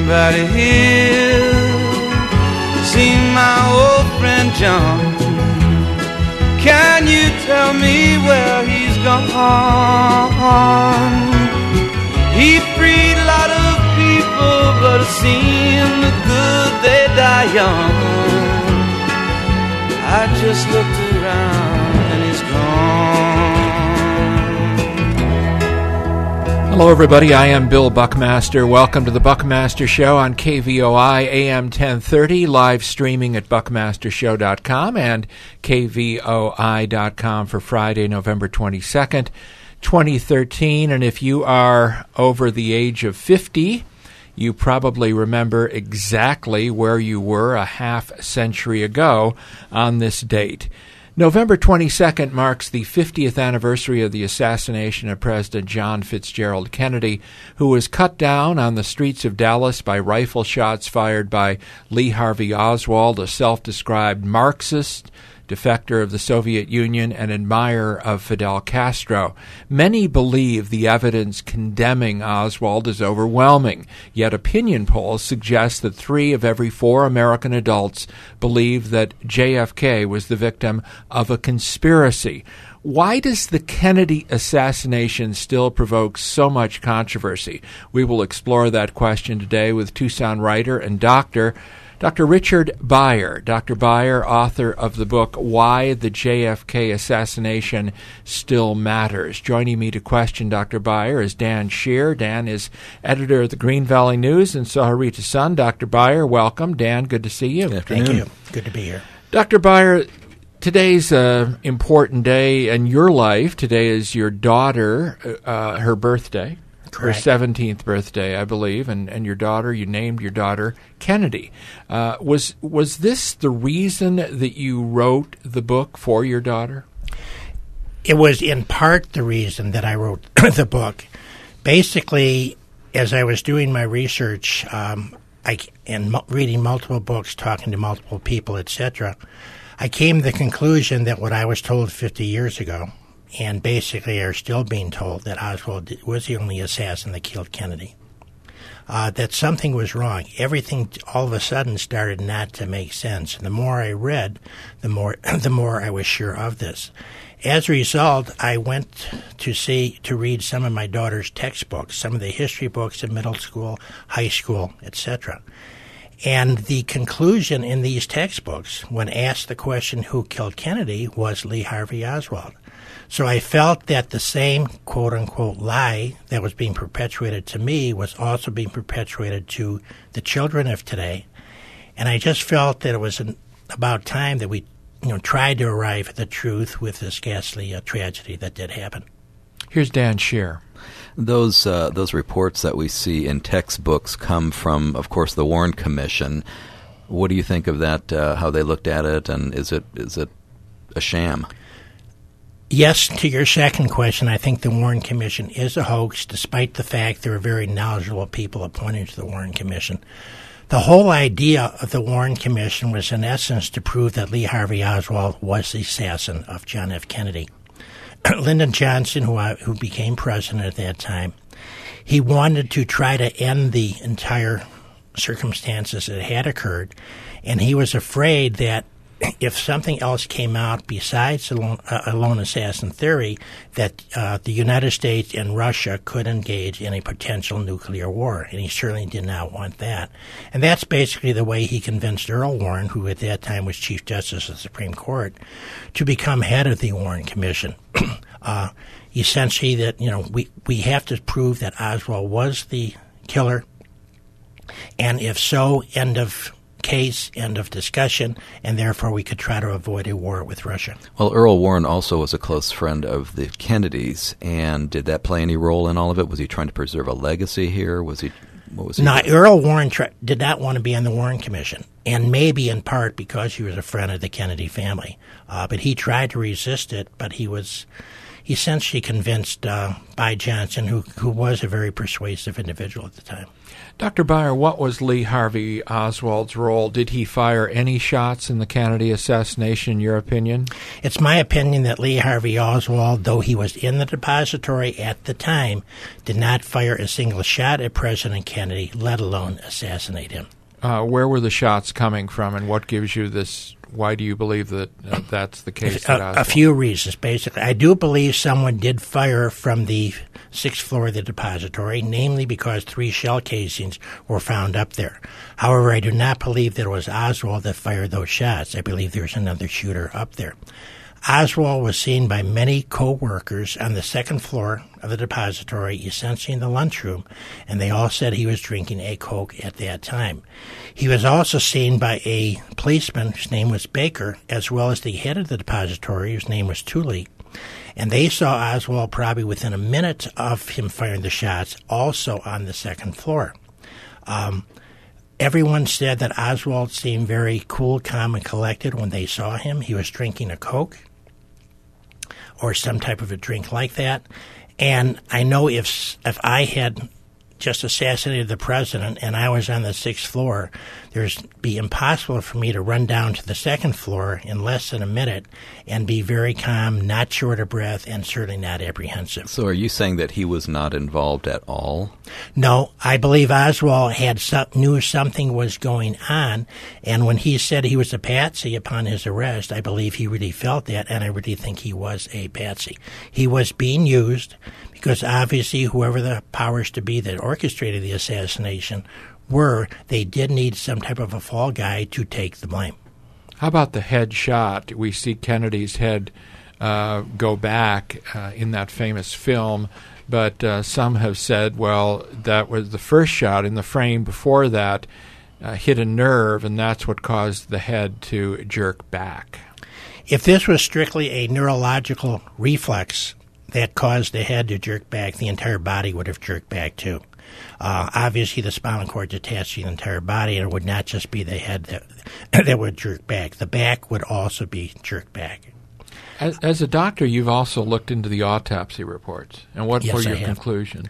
somebody here seen my old friend John? Can you tell me where he's gone? He freed a lot of people, but it seemed the good they die young. I just looked around and he's gone. Hello, everybody. I am Bill Buckmaster. Welcome to the Buckmaster Show on KVOI AM 1030, live streaming at buckmastershow.com and kvoi.com for Friday, November 22nd, 2013. And if you are over the age of 50, you probably remember exactly where you were a half century ago on this date. November 22nd marks the 50th anniversary of the assassination of President John Fitzgerald Kennedy, who was cut down on the streets of Dallas by rifle shots fired by Lee Harvey Oswald, a self-described Marxist, defector of the Soviet Union, and admirer of Fidel Castro. Many believe the evidence condemning Oswald is overwhelming, yet opinion polls suggest that 3 of every 4 American adults believe that JFK was the victim of a conspiracy. Why does the Kennedy assassination still provoke so much controversy? We will explore that question today with Tucson writer and Dr. Richard Beier. Dr. Beier, author of the book Why the JFK Assassination Still Matters. Joining me to question Dr. Beier is Dan Scheer. Dan is editor of the Green Valley News and Sahuarita Sun. Dr. Beier, welcome. Dan, good to see you. Good afternoon. Thank you. Good to be here. Dr. Beier, today's an important day in your life. Today is your daughter, her birthday. Correct. Her 17th birthday, I believe, and your daughter, you named your daughter Kennedy. Was this the reason that you wrote the book for your daughter? It was in part the reason that I wrote the book. Basically, as I was doing my research and reading multiple books, talking to multiple people, etc., I came to the conclusion that what I was told 50 years ago, and basically are still being told, that Oswald was the only assassin that killed Kennedy. That something was wrong. Everything all of a sudden started not to make sense. And the more I read, the more I was sure of this. As a result, I went to read some of my daughter's textbooks, some of the history books in middle school, high school, etc. And the conclusion in these textbooks, when asked the question who killed Kennedy, was Lee Harvey Oswald. So I felt that the same quote-unquote lie that was being perpetuated to me was also being perpetuated to the children of today. And I just felt that it was about time that we tried to arrive at the truth with this ghastly tragedy that did happen. Here's Dan Scheer. Those reports that we see in textbooks come from, of course, the Warren Commission. What do you think of that, how they looked at it, and is it a sham? Yes, to your second question, I think the Warren Commission is a hoax, despite the fact there are very knowledgeable people appointed to the Warren Commission. The whole idea of the Warren Commission was, in essence, to prove that Lee Harvey Oswald was the assassin of John F. Kennedy. Lyndon Johnson, who became president at that time, he wanted to try to end the entire circumstances that had occurred, and he was afraid that if something else came out besides a lone assassin theory, that the United States and Russia could engage in a potential nuclear war, and he certainly did not want that. And that's basically the way he convinced Earl Warren, who at that time was Chief Justice of the Supreme Court, to become head of the Warren Commission. Essentially that, we have to prove that Oswald was the killer, and if so, end of case, end of discussion, and therefore we could try to avoid a war with Russia. Well, Earl Warren also was a close friend of the Kennedys, and did that play any role in all of it? Was he trying to preserve a legacy here? What was he No, doing? Earl Warren did not want to be on the Warren Commission, and maybe in part because he was a friend of the Kennedy family. But he tried to resist it, but he was essentially convinced by Johnson, who was a very persuasive individual at the time. Dr. Beyer, what was Lee Harvey Oswald's role? Did he fire any shots in the Kennedy assassination, in your opinion? It's my opinion that Lee Harvey Oswald, though he was in the depository at the time, did not fire a single shot at President Kennedy, let alone assassinate him. Where were the shots coming from, and what gives you this? Why do you believe that that's the case? A few reasons, basically. I do believe someone did fire from the 6th floor of the depository, namely because 3 shell casings were found up there. However, I do not believe that it was Oswald that fired those shots. I believe there's another shooter up there. Oswald was seen by many co-workers on the 2nd floor of the depository, essentially in the lunchroom, and they all said he was drinking a Coke at that time. He was also seen by a policeman whose name was Baker, as well as the head of the depository, whose name was Tooley, and they saw Oswald probably within a minute of him firing the shots, also on the 2nd floor. Everyone said that Oswald seemed very cool, calm, and collected when they saw him. He was drinking a Coke or some type of a drink like that. And I know if I had just assassinated the president and I was on the 6th floor, it'd be impossible for me to run down to the 2nd floor in less than a minute and be very calm, not short of breath, and certainly not apprehensive. So are you saying that he was not involved at all? No, I believe Oswald knew something was going on, and when he said he was a patsy upon his arrest, I believe he really felt that, and I really think he was a patsy. He was being used because obviously whoever the powers to be that orchestrated the assassination they did need some type of a fall guy to take the blame. How about the head shot? We see Kennedy's head go back in that famous film, but some have said, well, that was the first shot. In the frame before that, hit a nerve, and that's what caused the head to jerk back. If this was strictly a neurological reflex that caused the head to jerk back, the entire body would have jerked back too. Obviously, the spinal cord is attached to the entire body, and it would not just be the head that would jerk back. The back would also be jerked back. As a doctor, you've also looked into the autopsy reports. And what were your conclusions?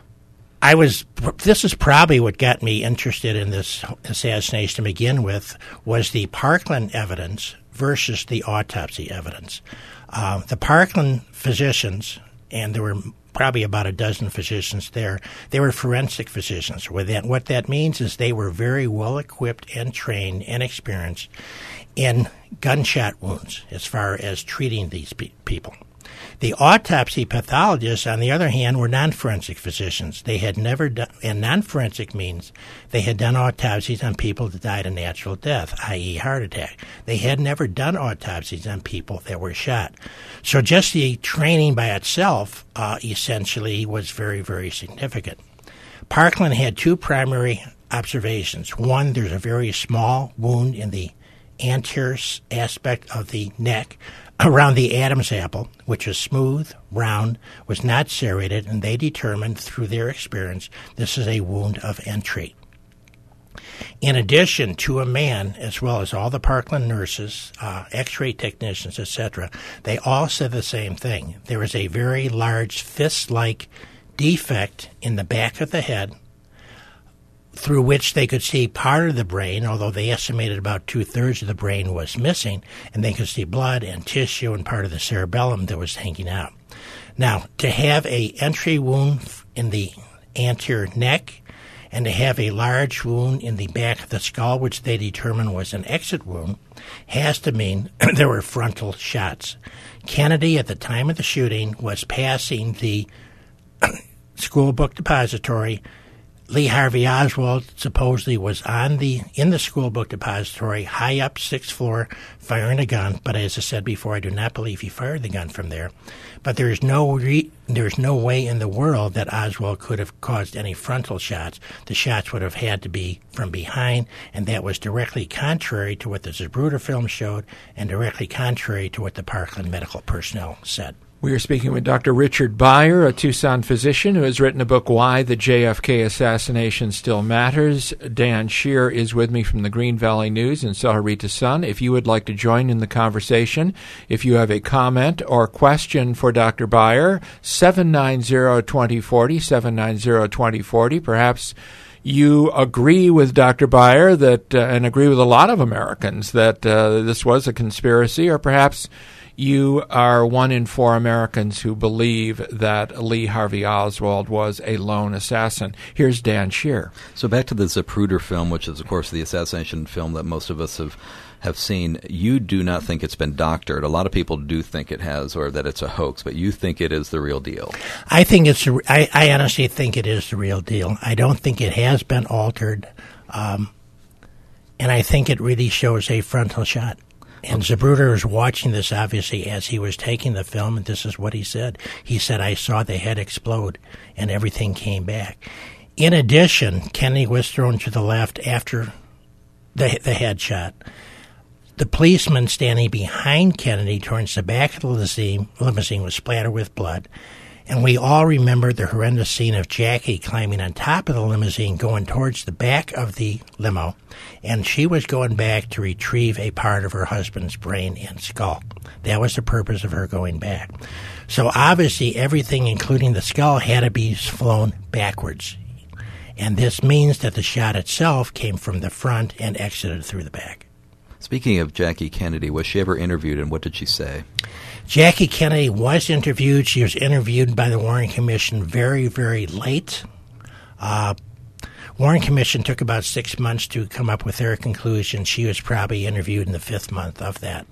This is probably what got me interested in this assassination to begin with, was the Parkland evidence versus the autopsy evidence. The Parkland physicians, and there were probably about a dozen physicians there, they were forensic physicians. What that means is they were very well equipped and trained and experienced in gunshot wounds as far as treating these people. The autopsy pathologists, on the other hand, were non-forensic physicians. They had never done, and non-forensic means they had done autopsies on people that died a natural death, i.e. heart attack. They had never done autopsies on people that were shot. So just the training by itself essentially was very, very significant. Parkland had 2 primary observations. One, there's a very small wound in the anterior aspect of the neck around the Adam's apple, which was smooth, round, was not serrated, and they determined through their experience this is a wound of entry. In addition to a man, as well as all the Parkland nurses, x-ray technicians, etc., they all said the same thing. There was a very large fist-like defect in the back of the head through which they could see part of the brain, although they estimated about 2/3 of the brain was missing, and they could see blood and tissue and part of the cerebellum that was hanging out. Now, to have a entry wound in the anterior neck and to have a large wound in the back of the skull, which they determined was an exit wound, has to mean there were frontal shots. Kennedy, at the time of the shooting, was passing the school book depository. Lee Harvey Oswald supposedly was in the school book depository, high up 6th floor, firing a gun. But as I said before, I do not believe he fired the gun from there. But there's no way in the world that Oswald could have caused any frontal shots. The shots would have had to be from behind, and that was directly contrary to what the Zapruder film showed, and directly contrary to what the Parkland medical personnel said. We are speaking with Dr. Richard Beyer, a Tucson physician who has written a book, Why the JFK Assassination Still Matters. Dan Shear is with me from the Green Valley News and Sahuarita Sun. If you would like to join in the conversation, if you have a comment or question for Dr. Beyer, 790-2040, 790-2040. Perhaps you agree with Dr. Beyer that, and agree with a lot of Americans that this was a conspiracy, or perhaps you are 1 in 4 Americans who believe that Lee Harvey Oswald was a lone assassin. Here's Dan Shear. So back to the Zapruder film, which is, of course, the assassination film that most of us have seen. You do not think it's been doctored. A lot of people do think it has, or that it's a hoax, but you think it is the real deal. I think I honestly think it is the real deal. I don't think it has been altered, and I think it really shows a frontal shot. And Zapruder was watching this, obviously, as he was taking the film, and this is what he said. He said, I saw the head explode, and everything came back. In addition, Kennedy was thrown to the left after the headshot. The policeman standing behind Kennedy towards the back of the limousine was splattered with blood. And we all remember the horrendous scene of Jackie climbing on top of the limousine, going towards the back of the limo, and she was going back to retrieve a part of her husband's brain and skull. That was the purpose of her going back. So obviously everything, including the skull, had to be flown backwards. And this means that the shot itself came from the front and exited through the back. Speaking of Jackie Kennedy, was she ever interviewed, and what did she say? Jackie Kennedy was interviewed. She was interviewed by the Warren Commission very, very late. Warren Commission took about 6 months to come up with their conclusion. She was probably interviewed in the 5th month of that.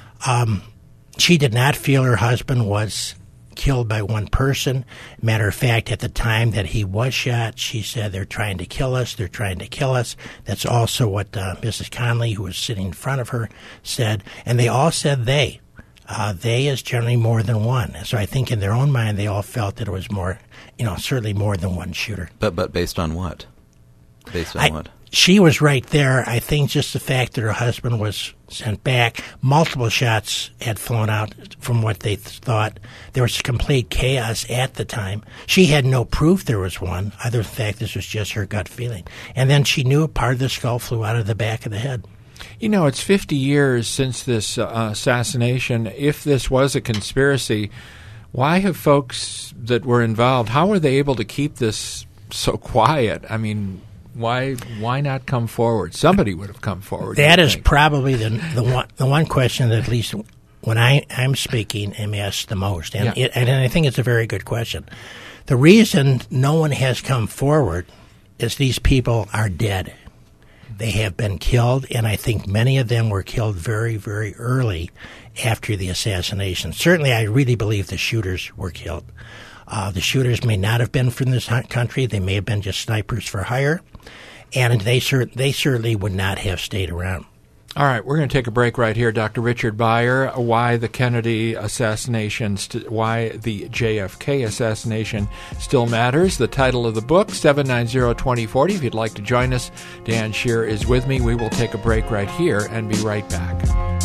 She did not feel her husband was killed by one person. Matter of fact, at the time that he was shot, she said, they're trying to kill us, they're trying to kill us. That's also what Mrs. Conley, who was sitting in front of her, said. And they all said they. They is generally more than one. So I think in their own mind, they all felt that it was more, certainly more than one shooter. But based on what? Based on what? She was right there. I think just the fact that her husband was sent back, multiple shots had flown out from what they thought. There was complete chaos at the time. She had no proof there was one, other than the fact this was just her gut feeling. And then she knew a part of the skull flew out of the back of the head. It's 50 years since this assassination. If this was a conspiracy, why have folks that were involved, how were they able to keep this so quiet? I mean, why not come forward? Somebody would have come forward. That is probably the one question that, at least when I'm speaking, am asked the most. And, and I think it's a very good question. The reason no one has come forward is these people are dead. They have been killed, and I think many of them were killed very, very early after the assassination. Certainly, I really believe the shooters were killed. The shooters may not have been from this country. They may have been just snipers for hire, and they certainly would not have stayed around. All right, we're going to take a break right here. Dr. Richard Beyer, why the Kennedy assassination, why the JFK assassination still matters. The title of the book, 790-2040. If you'd like to join us, Dan Shear is with me. We will take a break right here and be right back.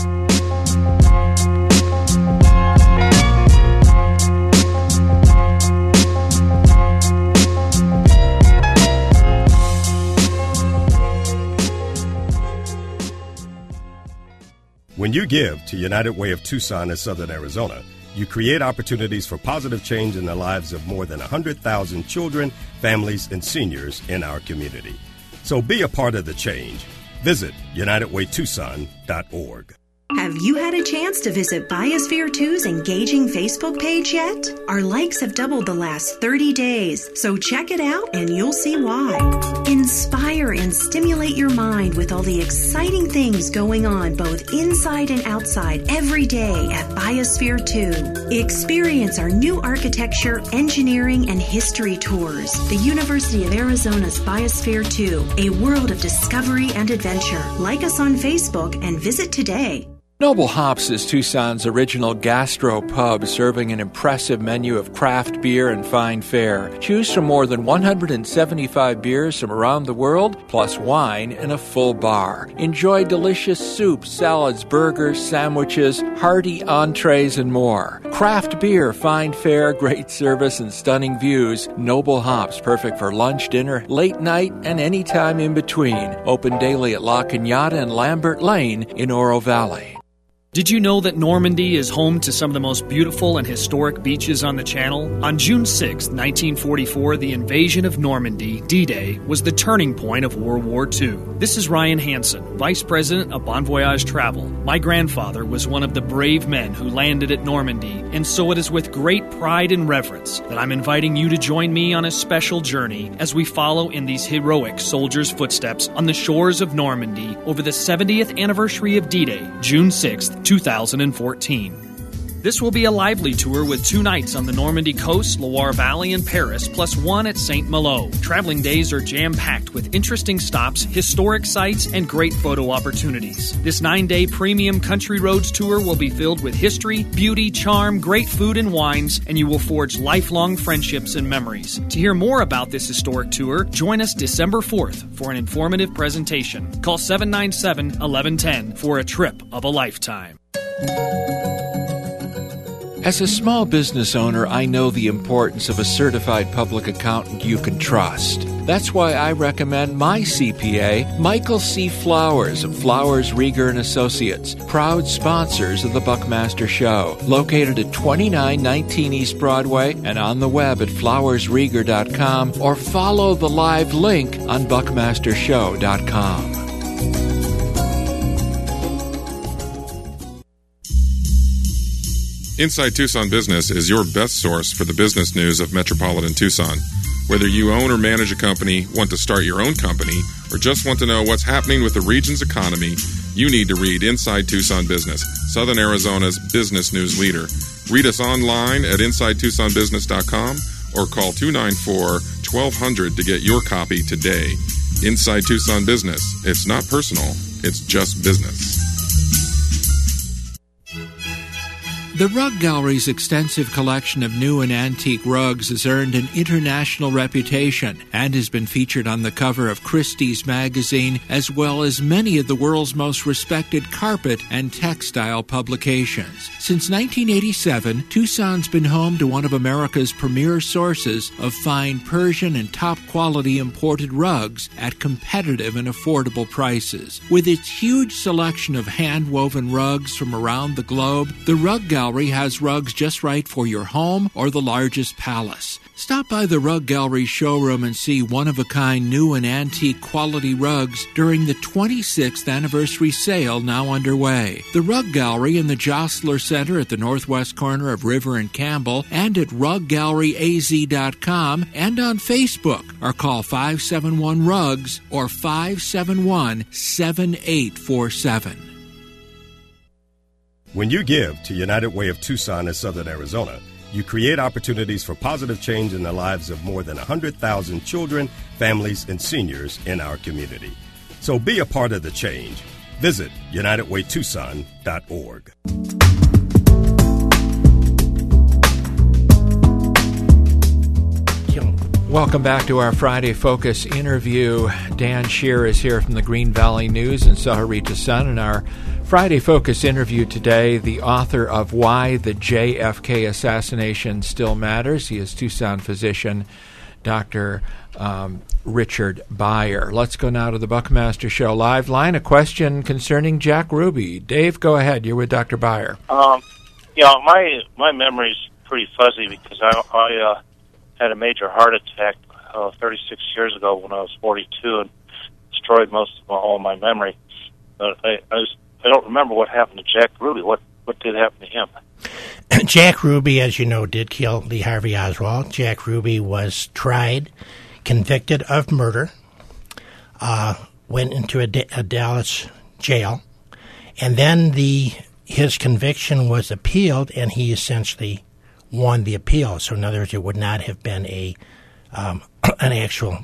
When you give to United Way of Tucson and Southern Arizona, you create opportunities for positive change in the lives of more than 100,000 children, families, and seniors in our community. So be a part of the change. Visit UnitedWayTucson.org. Have you had a chance to visit Biosphere 2's engaging Facebook page yet? Our likes have doubled the last 30 days, so check it out and you'll see why. Inspire and stimulate your mind with all the exciting things going on both inside and outside every day at Biosphere 2. Experience our new architecture, engineering, and history tours. The University of Arizona's Biosphere 2, a world of discovery and adventure. Like us on Facebook and visit today. Noble Hops is Tucson's original gastro pub, serving an impressive menu of craft beer and fine fare. Choose from more than 175 beers from around the world, plus wine in a full bar. Enjoy delicious soups, salads, burgers, sandwiches, hearty entrees, and more. Craft beer, fine fare, great service, and stunning views. Noble Hops, perfect for lunch, dinner, late night, and any time in between. Open daily at La Cañada and Lambert Lane in Oro Valley. Did you know that Normandy is home to some of the most beautiful and historic beaches on the Channel? On June 6, 1944, the invasion of Normandy, D-Day, was the turning point of World War II. This is Ryan Hansen, Vice President of Bon Voyage Travel. My grandfather was one of the brave men who landed at Normandy, and so it is with great pride and reverence that I'm inviting you to join me on a special journey as we follow in these heroic soldiers' footsteps on the shores of Normandy over the 70th anniversary of D-Day, June 6th, 2014. This will be a lively tour with 2 nights on the Normandy coast, Loire Valley, and Paris, plus 1 at St. Malo. Traveling days are jam-packed with interesting stops, historic sites, and great photo opportunities. This 9-day premium country roads tour will be filled with history, beauty, charm, great food and wines, and you will forge lifelong friendships and memories. To hear more about this historic tour, join us December 4th for an informative presentation. Call 797-1110 for a trip of a lifetime. As a small business owner, I know the importance of a certified public accountant you can trust. That's why I recommend my CPA, Michael C. Flowers of Flowers, Rieger & Associates, proud sponsors of the Buckmaster Show, located at 2919 East Broadway and on the web at flowersrieger.com, or follow the live link on buckmastershow.com. Inside Tucson Business is your best source for the business news of metropolitan Tucson. Whether you own or manage a company, want to start your own company, or just want to know what's happening with the region's economy, you need to read Inside Tucson Business, Southern Arizona's business news leader. Read us online at InsideTucsonBusiness.com or call 294-1200 to get your copy today. Inside Tucson Business. It's not personal, it's just business. The Rug Gallery's extensive collection of new and antique rugs has earned an international reputation and has been featured on the cover of Christie's magazine, as well as many of the world's most respected carpet and textile publications. Since 1987, Tucson's been home to one of America's premier sources of fine Persian and top-quality imported rugs at competitive and affordable prices. With its huge selection of hand-woven rugs from around the globe, the Rug Gallery has rugs just right for your home or the largest palace. Stop by the Rug Gallery showroom and see one-of-a-kind new and antique quality rugs during the 26th anniversary sale now underway. The Rug Gallery in the Jostler Center at the northwest corner of River and Campbell, and at ruggalleryaz.com and on Facebook, or call 571-RUGS or 571-7847. When you give to United Way of Tucson in Southern Arizona, you create opportunities for positive change in the lives of more than 100,000 children, families, and seniors in our community. So be a part of the change. Visit UnitedWayTucson.org. Welcome back to our Friday Focus interview. Dan Shear is here from the Green Valley News and Sahuarita Sun, and our Friday Focus interview today, the author of Why the JFK Assassination Still Matters. He is Tucson physician, Dr. Richard Byer. Let's go now to the Buckmaster Show live line. A question concerning Jack Ruby. Dave, go ahead. You're with Dr. Byer. My memory's pretty fuzzy because I had a major heart attack 36 years ago when I was 42 and destroyed all my memory. But I don't remember what happened to Jack Ruby. What did happen to him? Jack Ruby, as you know, did kill Lee Harvey Oswald. Jack Ruby was tried, convicted of murder, went into a Dallas jail, and then his conviction was appealed, and he essentially won the appeal. So in other words, it would not have been an actual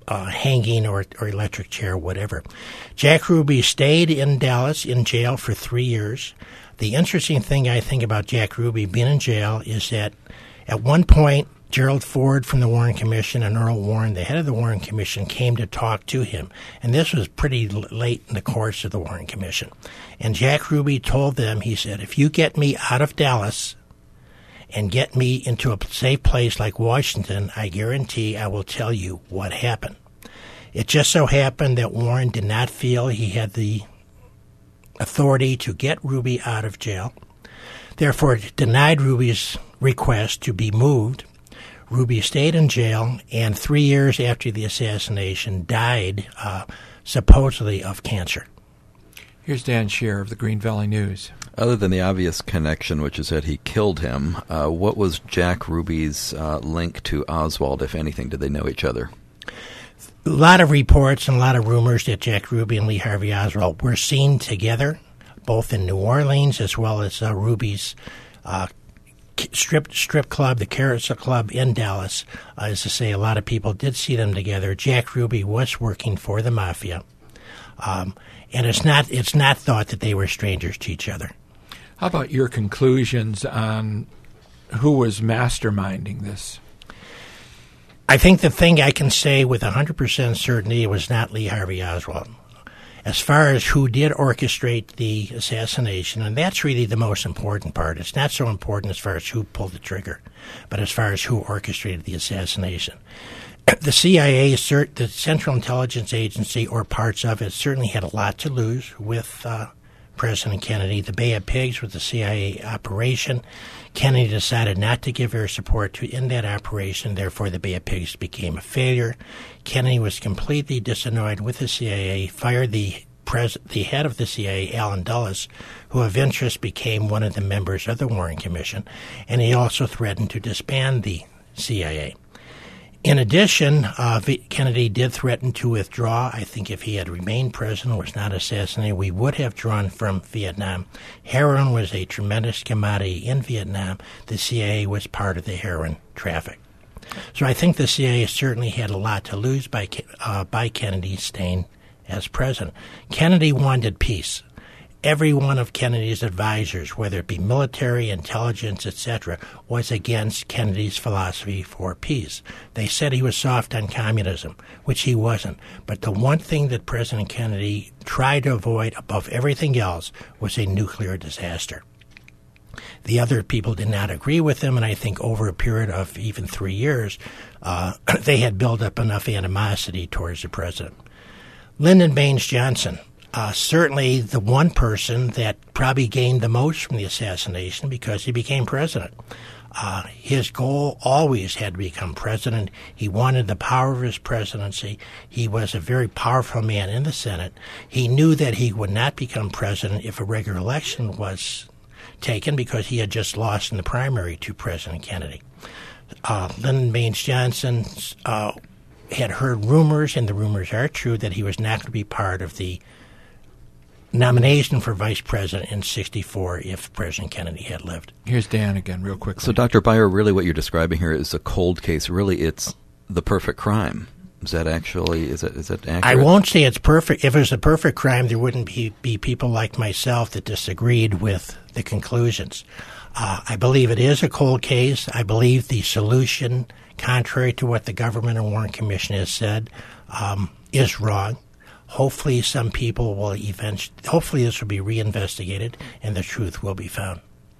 hanging or electric chair, whatever. Jack Ruby stayed in Dallas in jail for 3 years. The interesting thing I think about Jack Ruby being in jail is that at one point, Gerald Ford from the Warren Commission and Earl Warren, the head of the Warren Commission, came to talk to him. And this was pretty late in the course of the Warren Commission. And Jack Ruby told them, he said, if you get me out of Dallas and get me into a safe place like Washington, I guarantee I will tell you what happened. It just so happened that Warren did not feel he had the authority to get Ruby out of jail. Therefore, denied Ruby's request to be moved. Ruby stayed in jail, and 3 years after the assassination, died supposedly of cancer. Here's Dan Scheer of the Green Valley News. Other than the obvious connection, which is that he killed him, what was Jack Ruby's link to Oswald, if anything? Did they know each other? A lot of reports and a lot of rumors that Jack Ruby and Lee Harvey Oswald were seen together, both in New Orleans as well as Ruby's strip club, the Carrots Club in Dallas. As I say, a lot of people did see them together. Jack Ruby was working for the mafia, and it's not thought that they were strangers to each other. How about your conclusions on who was masterminding this? I think the thing I can say with 100% certainty was not Lee Harvey Oswald. As far as who did orchestrate the assassination, and that's really the most important part. It's not so important as far as who pulled the trigger, but as far as who orchestrated the assassination. The CIA, the Central Intelligence Agency, or parts of it, certainly had a lot to lose with President Kennedy. The Bay of Pigs was the CIA operation. Kennedy decided not to give air support in that operation. Therefore, the Bay of Pigs became a failure. Kennedy was completely disannoyed with the CIA, fired the head of the CIA, Allen Dulles, who of interest became one of the members of the Warren Commission, and he also threatened to disband the CIA. In addition, Kennedy did threaten to withdraw. I think if he had remained president, was not assassinated, we would have drawn from Vietnam. Heroin was a tremendous commodity in Vietnam. The CIA was part of the heroin traffic. So I think the CIA certainly had a lot to lose by Kennedy staying as president. Kennedy wanted peace. Every one of Kennedy's advisors, whether it be military, intelligence, etc., was against Kennedy's philosophy for peace. They said he was soft on communism, which he wasn't. But the one thing that President Kennedy tried to avoid above everything else was a nuclear disaster. The other people did not agree with him, and I think over a period of even 3 years, they had built up enough animosity towards the president. Lyndon Baines Johnson, certainly the one person that probably gained the most from the assassination because he became president. His goal always had to become president. He wanted the power of his presidency. He was a very powerful man in the Senate. He knew that he would not become president if a regular election was taken because he had just lost in the primary to President Kennedy. Lyndon Baines Johnson had heard rumors, and the rumors are true, that he was not going to be part of the nomination for vice president in 1964 if President Kennedy had lived. Here's Dan again, real quickly. So, Dr. Beyer, really what you're describing here is a cold case. Really, it's the perfect crime. Is that actually, is that accurate? I won't say it's perfect. If it was a perfect crime, there wouldn't be people like myself that disagreed with the conclusions. I believe it is a cold case. I believe the solution, contrary to what the government and Warren Commission has said, is wrong. Hopefully some people will hopefully this will be reinvestigated and the truth will be found.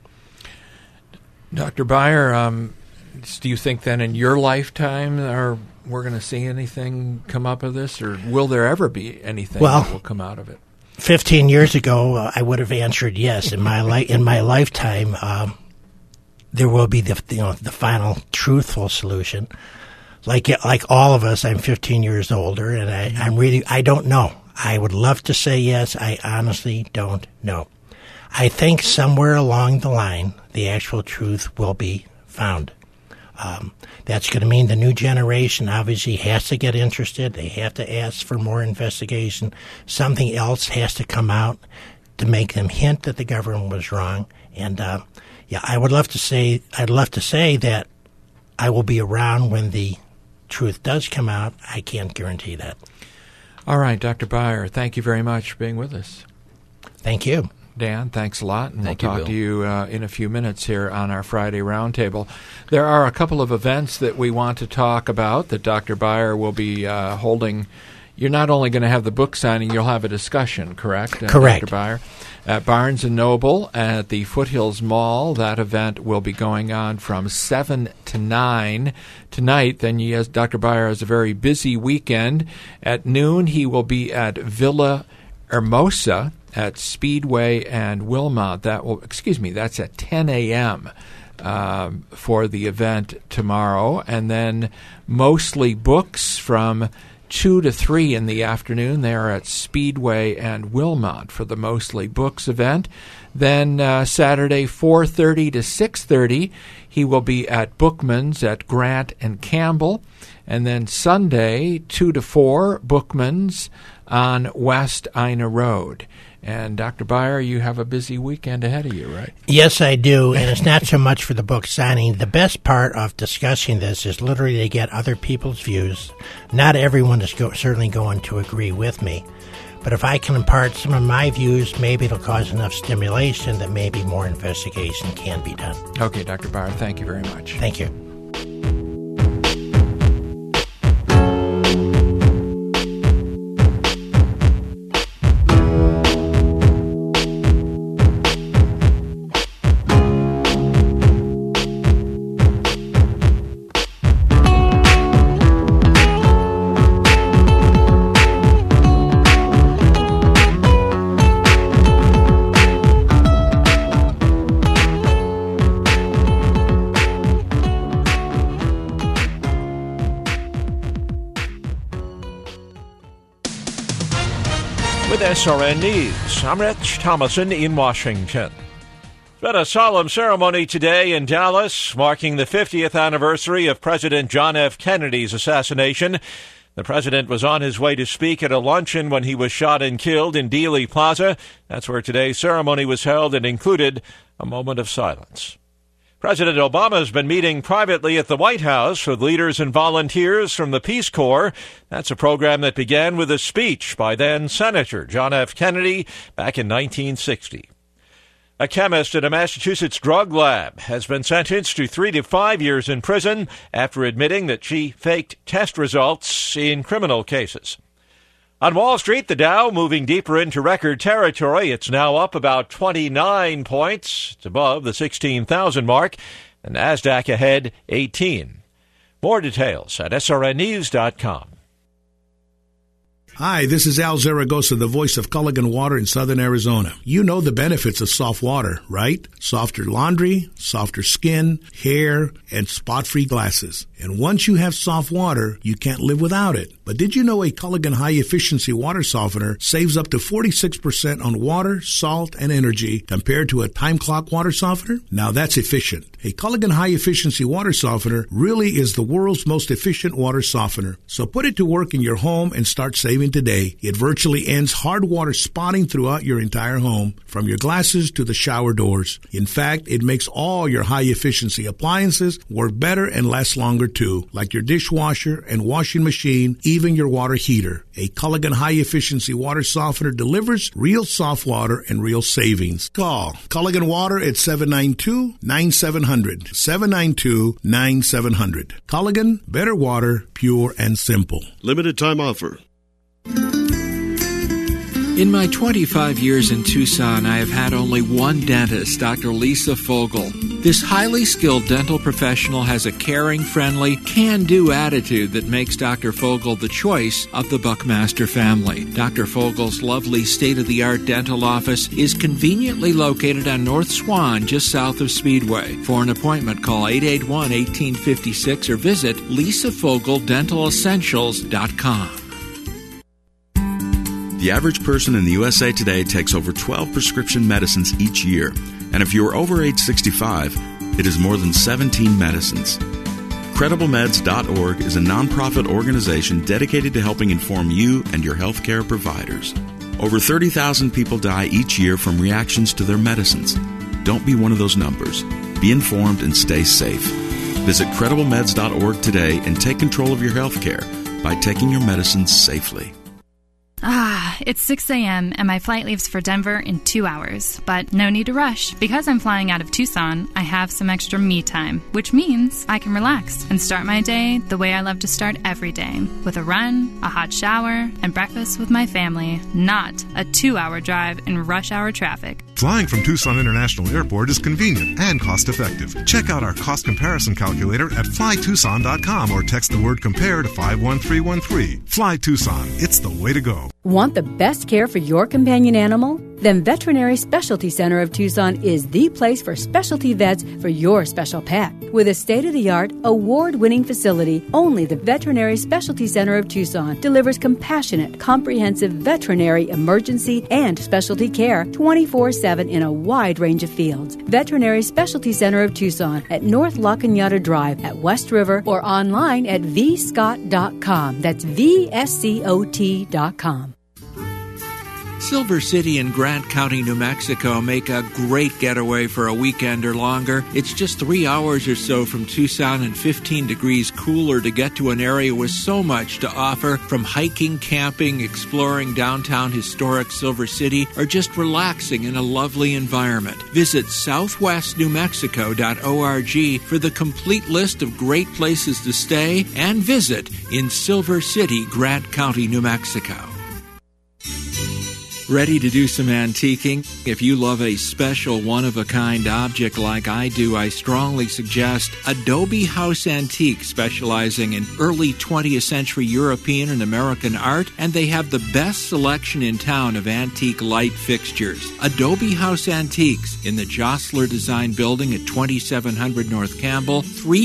Dr. Beyer, do you think then in your lifetime we're going to see anything come up of this, or will there ever be anything that will come out of it? 15 years ago, I would have answered yes. In my lifetime, there will be the final truthful solution. Like all of us, I'm 15 years older, and I don't know. I would love to say yes. I honestly don't know. I think somewhere along the line, the actual truth will be found. That's going to mean the new generation obviously has to get interested. They have to ask for more investigation. Something else has to come out to make them hint that the government was wrong. And I'd love to say that I will be around when the truth does come out, I can't guarantee that. All right, Dr. Beyer, thank you very much for being with us. Thank you. Dan, thanks a lot, and Thank you, we'll talk Bill. to you in a few minutes here on our Friday Roundtable. There are a couple of events that we want to talk about that Dr. Beyer will be holding. You're not only going to have the book signing, you'll have a discussion, correct? Correct. Dr. Beyer? At Barnes & Noble at the Foothills Mall. That event will be going on from 7 to 9 tonight. Then Dr. Beyer has a very busy weekend. At noon, he will be at Villa Hermosa at Speedway and Wilmot. That's at 10 a.m. For the event tomorrow. And then Mostly Books from 2 to 3 in the afternoon. They are at Speedway and Wilmot for the Mostly Books event. Then Saturday, 4:30 to 6:30, he will be at Bookman's at Grant and Campbell. And then Sunday, 2 to 4, Bookman's on West Ina Road. And Dr. Beyer, you have a busy weekend ahead of you, right? Yes, I do, and it's not so much for the book signing. The best part of discussing this is literally to get other people's views. Not everyone is certainly going to agree with me, but if I can impart some of my views, maybe it'll cause enough stimulation that maybe more investigation can be done. Okay, Dr. Beyer, thank you very much. Thank you. With SRN News, I'm Rich Thomason in Washington. It's been a solemn ceremony today in Dallas, marking the 50th anniversary of President John F. Kennedy's assassination. The president was on his way to speak at a luncheon when he was shot and killed in Dealey Plaza. That's where today's ceremony was held and included a moment of silence. President Obama has been meeting privately at the White House with leaders and volunteers from the Peace Corps. That's a program that began with a speech by then Senator John F. Kennedy back in 1960. A chemist at a Massachusetts drug lab has been sentenced to 3 to 5 years in prison after admitting that she faked test results in criminal cases. On Wall Street, the Dow moving deeper into record territory. It's now up about 29 points. It's above the 16,000 mark. The NASDAQ ahead 18. More details at srnnews.com. Hi, this is Al Zaragoza, the voice of Culligan Water in Southern Arizona. You know the benefits of soft water, right? Softer laundry, softer skin, hair, and spot-free glasses. And once you have soft water, you can't live without it. But did you know a Culligan high-efficiency water softener saves up to 46% on water, salt, and energy compared to a time clock water softener? Now that's efficient. A Culligan high-efficiency water softener really is the world's most efficient water softener. So put it to work in your home and start saving today. It virtually ends hard water spotting throughout your entire home, from your glasses to the shower doors. In fact, it makes all your high-efficiency appliances work better and last longer too, like your dishwasher and washing machine, even your water heater. A Culligan high-efficiency water softener delivers real soft water and real savings. Call Culligan Water at 792-9700. 792-9700. Culligan, better water, pure and simple. Limited time offer. In my 25 years in Tucson, I have had only one dentist, Dr. Lisa Fogel. This highly skilled dental professional has a caring, friendly, can-do attitude that makes Dr. Fogel the choice of the Buckmaster family. Dr. Fogel's lovely state-of-the-art dental office is conveniently located on North Swan, just south of Speedway. For an appointment, call 881-1856 or visit lisafogeldentaLessentials.com. The average person in the USA today takes over 12 prescription medicines each year. And if you are over age 65, it is more than 17 medicines. CredibleMeds.org is a nonprofit organization dedicated to helping inform you and your healthcare providers. Over 30,000 people die each year from reactions to their medicines. Don't be one of those numbers. Be informed and stay safe. Visit CredibleMeds.org today and take control of your health care by taking your medicines safely. It's 6 a.m. and my flight leaves for Denver in 2 hours. But no need to rush. Because I'm flying out of Tucson, I have some extra me time, which means I can relax and start my day the way I love to start every day, with a run, a hot shower, and breakfast with my family, not a 2-hour drive in rush hour traffic. Flying from Tucson International Airport is convenient and cost-effective. Check out our cost comparison calculator at flytucson.com or text the word COMPARE to 51313. Fly Tucson. It's the way to go. Want the best care for your companion animal? Then Veterinary Specialty Center of Tucson is the place for specialty vets for your special pet. With a state-of-the-art, award-winning facility, only the Veterinary Specialty Center of Tucson delivers compassionate, comprehensive veterinary emergency and specialty care 24/7 in a wide range of fields. Veterinary Specialty Center of Tucson at North La Cañada Drive at West River or online at vscott.com. That's VSCOT.com. Silver City and Grant County, New Mexico make a great getaway for a weekend or longer. It's just 3 hours or so from Tucson and 15 degrees cooler to get to an area with so much to offer, from hiking, camping, exploring downtown historic Silver City, or just relaxing in a lovely environment. Visit southwestnewmexico.org for the complete list of great places to stay and visit in Silver City, Grant County, New Mexico. Ready to do some antiquing? If you love a special one-of-a-kind object like I do, I strongly suggest Adobe House Antique, specializing in early 20th century European and American art, and they have the best selection in town of antique light fixtures. Adobe House Antiques in the Jostler Design Building at 2700 North Campbell,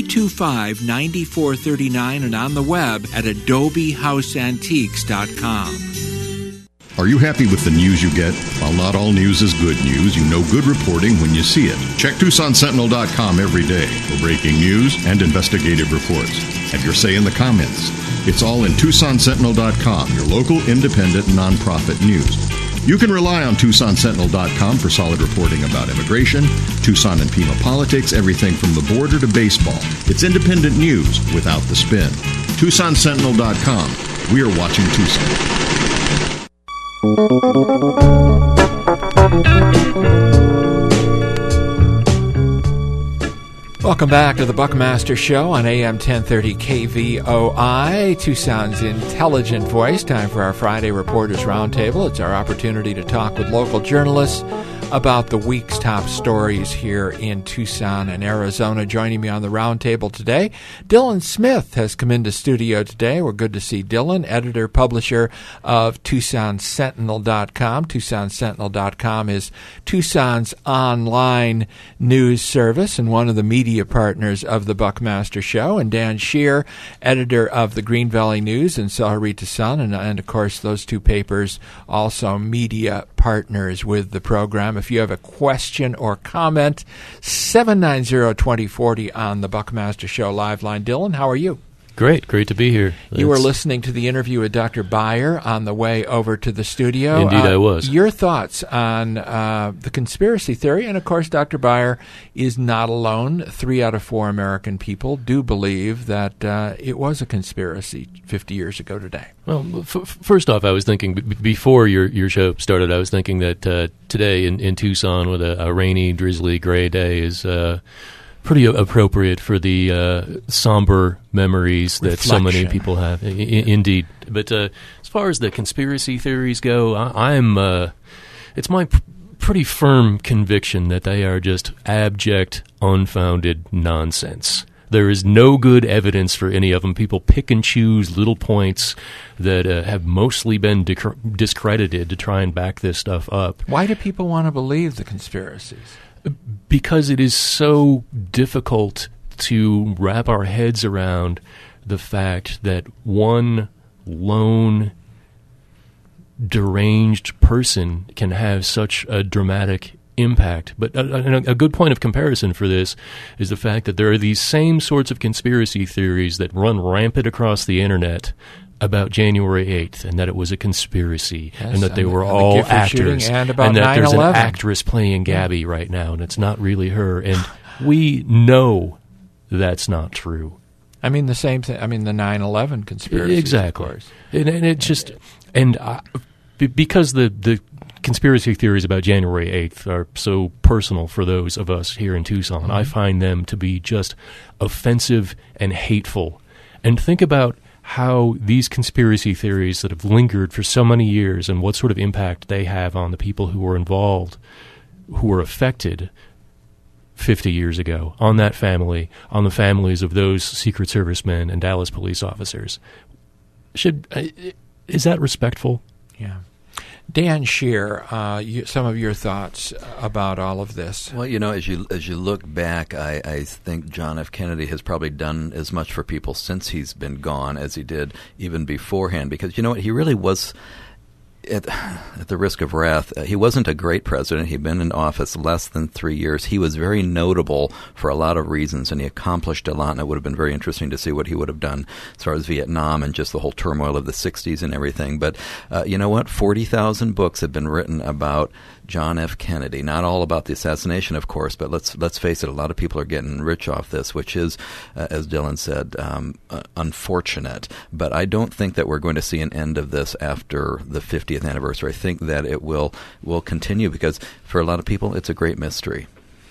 325-9439, and on the web at adobehouseantiques.com. Are you happy with the news you get? While not all news is good news, you know good reporting when you see it. Check TucsonSentinel.com every day for breaking news and investigative reports. Have your say in the comments. It's all in TucsonSentinel.com, your local independent nonprofit news. You can rely on TucsonSentinel.com for solid reporting about immigration, Tucson and Pima politics, everything from the border to baseball. It's independent news without the spin. TucsonSentinel.com. We are watching Tucson. Welcome back to the Buckmaster Show on AM 1030 KVOI, Tucson's intelligent voice. Time for our Friday Reporters Roundtable. It's our opportunity to talk with local journalists about the week's top stories here in Tucson and Arizona. Joining me on the roundtable today, Dylan Smith has come into studio today. We're good to see Dylan, editor, publisher of TucsonSentinel.com. TucsonSentinel.com is Tucson's online news service and one of the media partners of the Buckmaster Show. And Dan Shear, editor of the Green Valley News and Sahuarita Sun, and of course those two papers also media partners with the program. If you have a question or comment, 790-2040 on the Buckmaster Show live line. Dylan, how are you? Great to be here. You were listening to the interview with Dr. Beyer on the way over to the studio. Indeed, I was. Your thoughts on the conspiracy theory, and of course Dr. Beyer is not alone. 3 out of 4 American people do believe that it was a conspiracy 50 years ago today. Well, first off, I was thinking, before your show started, I was thinking that today in Tucson with a rainy, drizzly, gray day is pretty appropriate for the somber memories that so many people have. Indeed. But as far as the conspiracy theories go, it's my pretty firm conviction that they are just abject, unfounded nonsense. There is no good evidence for any of them. People pick and choose little points that have mostly been discredited to try and back this stuff up. Why do people want to believe the conspiracies? Because it is so difficult to wrap our heads around the fact that one lone deranged person can have such a dramatic impact. But a good point of comparison for this is the fact that there are these same sorts of conspiracy theories that run rampant across the internet about January 8th, and that it was a conspiracy, and that they were all actors, and that there's an actress playing Gabby right now, and it's not really her. And we know that's not true. I mean, the same thing. I mean, the 9/11 conspiracy. Exactly. Of course. And it just because the conspiracy theories about January 8th are so personal for those of us here in Tucson, I find them to be just offensive and hateful. And think about how these conspiracy theories that have lingered for so many years and what sort of impact they have on the people who were involved, who were affected 50 years ago, on that family, on the families of those Secret Service men and Dallas police officers. Is that respectful? Yeah. Dan Scheer, some of your thoughts about all of this. Well, as you look back, I think John F. Kennedy has probably done as much for people since he's been gone as he did even beforehand, because he really was, at the risk of wrath, he wasn't a great president. He'd been in office less than 3 years. He was very notable for a lot of reasons, and he accomplished a lot, and it would have been very interesting to see what he would have done as far as Vietnam and just the whole turmoil of the 60s and everything. But you know what? 40,000 books have been written about John F. Kennedy. Not all about the assassination, of course, but let's face it, a lot of people are getting rich off this, which is, as Dylan said, unfortunate. But I don't think that we're going to see an end of this after the 50th anniversary. I think that it will continue because for a lot of people, it's a great mystery.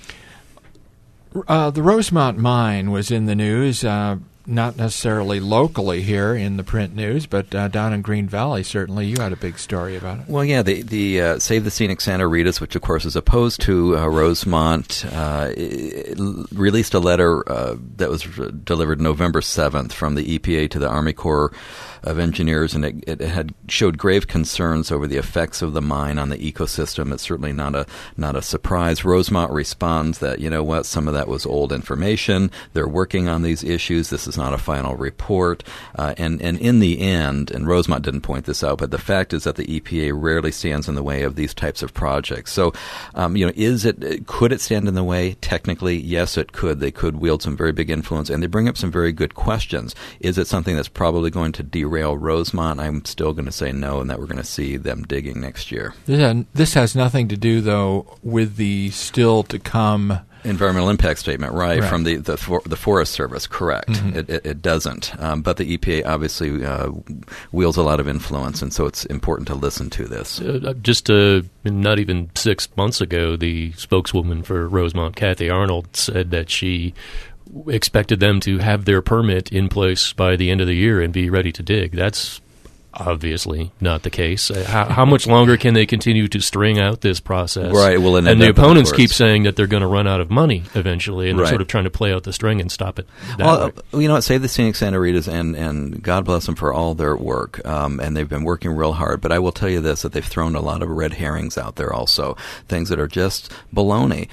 The Rosemont mine was in the news, not necessarily locally here in the print news, but down in Green Valley, certainly you had a big story about it. Well, yeah, the Save the Scenic Santa Ritas, which of course is opposed to Rosemont, released a letter that was delivered November 7th from the EPA to the Army Corps of Engineers, and it had showed grave concerns over the effects of the mine on the ecosystem. It's certainly not a surprise. Rosemont responds that, some of that was old information. They're working on these issues. This is not a final report. And in the end, and Rosemont didn't point this out, but the fact is that the EPA rarely stands in the way of these types of projects. So, could it stand in the way? Technically, yes, it could. They could wield some very big influence, and they bring up some very good questions. Is it something that's probably going to derail Rosemont? I'm still going to say no, and that we're going to see them digging next year. This has nothing to do, though, with the still to come environmental impact statement, right. From the Forest Service, correct. Mm-hmm. It doesn't. But the EPA obviously wields a lot of influence, and so it's important to listen to this. Just not even 6 months ago, the spokeswoman for Rosemont, Kathy Arnold, said that she expected them to have their permit in place by the end of the year and be ready to dig. That's obviously not the case. How much longer can they continue to string out this process? Right. Well, and the opponents keep saying that they're going to run out of money eventually, and they're sort of trying to play out the string and stop it. You know what? Save the Scenic Santa Ritas, and God bless them for all their work, and they've been working real hard. But I will tell you this, that they've thrown a lot of red herrings out there also, things that are just baloney,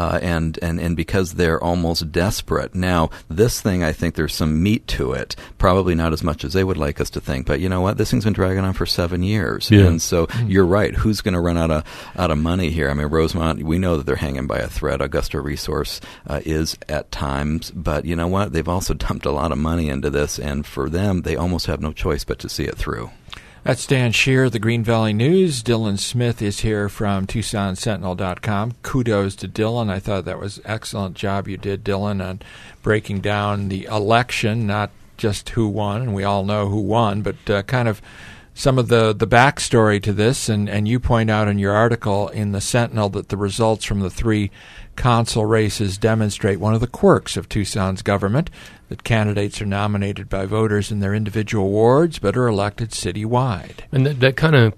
and because they're almost desperate. Now, this thing, I think there's some meat to it, probably not as much as they would like us to think, but you know what? This thing's been dragging on for 7 years. Yeah. And so you're right. Who's going to run out of money here? I mean, Rosemont, we know that they're hanging by a thread. Augusta Resource is at times. But you know what? They've also dumped a lot of money into this. And for them, they almost have no choice but to see it through. That's Dan Scheer, the Green Valley News. Dylan Smith is here from TucsonSentinel.com. Kudos to Dylan. I thought that was an excellent job you did, Dylan, on breaking down the election, not just who won, and we all know who won, but kind of some of the backstory to this. And you point out in your article in the Sentinel that the results from the 3 consul races demonstrate one of the quirks of Tucson's government, that candidates are nominated by voters in their individual wards but are elected citywide. And that kind of